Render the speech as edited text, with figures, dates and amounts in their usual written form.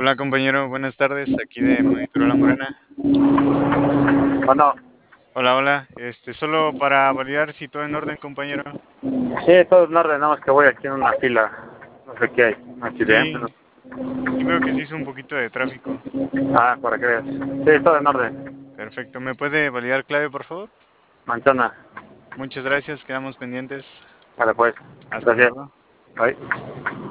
Hola compañero, buenas tardes, aquí de Monitor La Morena. Bueno, Hola, hola, solo para validar si todo en orden, compañero. sí, todo en orden, nada más que voy aquí en una fila. No sé qué hay, un accidente. Sí, sí veo que se hizo un poquito de tráfico. Para que veas. Sí, todo en orden. Perfecto, ¿me puede validar clave, por favor? Manzana, Muchas gracias, quedamos pendientes. vale pues. Hasta Gracias. luego. Bye.